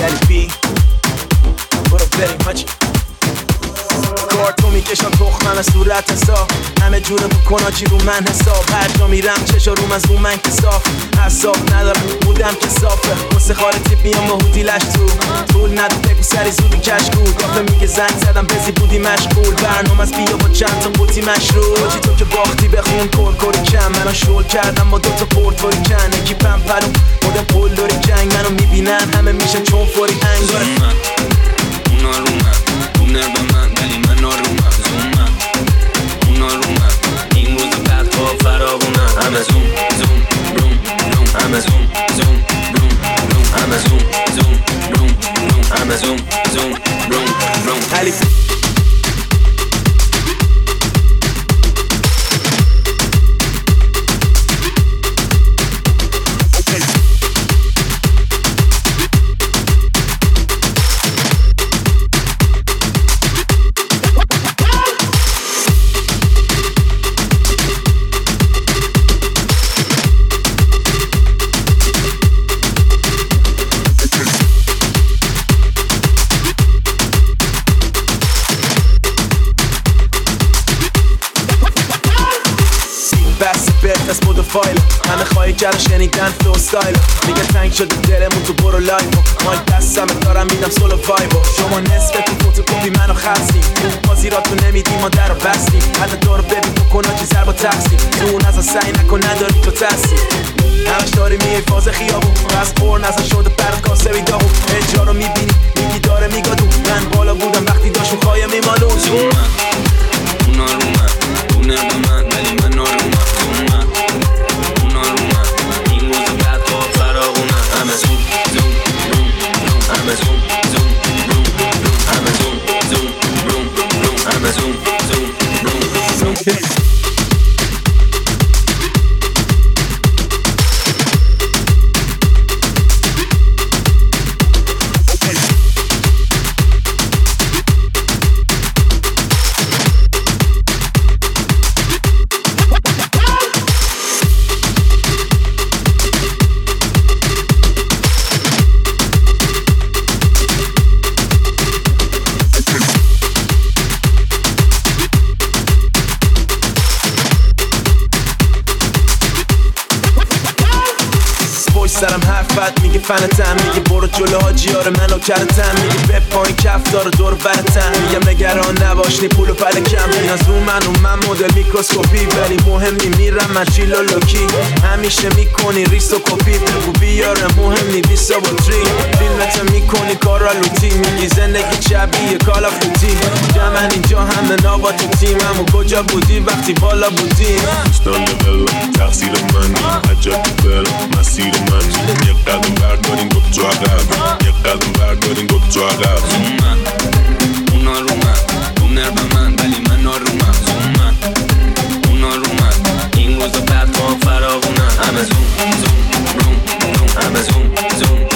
بی برو بریم حاجی کارتو میکشم تخمم از صورت حساب همه جوره بکن آجی رو من حساب هر جا میرم چشا روم از رو من کساف حساب ندارم بودم که صافه واسه خارتی بیام با هودیلش تو طول ندو بگو سری زودی کشکول کافه میگه زنگ زدم بزی بودی مشغول برنامه از بیا با چند تا بوتی مشروع آجی تو که باختی بخون کل کم منو شل کردم با دوتا پورتوری کن یکی پمپلو مدن پول داری جنگ منو میبینن همه میشن چون فوری هنگ داره اونا رو من اونر به من ولی من آرومم زومم اونا رو من این روز بعد ها فراغونم همه زوم زوم روم روم همه زوم زوم روم روم همه زوم زوم روم روم همه زوم زوم روم روم از مود و فایل همه خواهی کردن شنیدن فلو ستایل میگه تنگ شده دلمون تو برو لایو مایک دستم دارم میدم سولو وایبو شما نصف تو فوتوکوپی منو خستیم بازیراتو نمیدیم ما در رو بستیم حتی دارو ببین بکن آجی ضرب و تقسیم تو اون ازا سعی نکن نداری تو تستی همش داری میای فاز خیابون بس پر نزا شده برات کاسبی داغون اجرا رو میبینی میگی داره میگادون من بالا بودم وقتی داشون خواهی میمالون زومم اونا رو من اونر به من ولی من آرومم زومم اونا رو من این روز بعد ها فراغونم همه زوم زوم روم روم همه زوم زوم روم روم همه زوم زوم روم روم همه زوم زوم روم روم سرم حرفت میگه فنتم میگه برو جلو حاجی آره منو کردتم میگه به پایین کف داره دور برتم میگم نگران نباش نی پولو پلکم این از رو من مدل میکروسکوپی ولی مهم نی میرم من چیلو لوکی همیشه میکنی ریس و کپی بگو بیاره مهم نی 23 فیلمت میکنی کارا لوتی میگی زندگی شبیه کالا فوتی جمعن اینجا همه نابا تو تیم همو کجا بودی وقتی بالا بودی استان بلا تقصیر منی عجب بلا مسیر من یک قدم بردارین گفت تو عقب یک قدم بردارین گفت تو عقب زومم اونا رو من اونر به من ولی من آرومم زومم اونا رو من این روز بعد ها فراغونم همه زوم زوم روم روم همه زوم زوم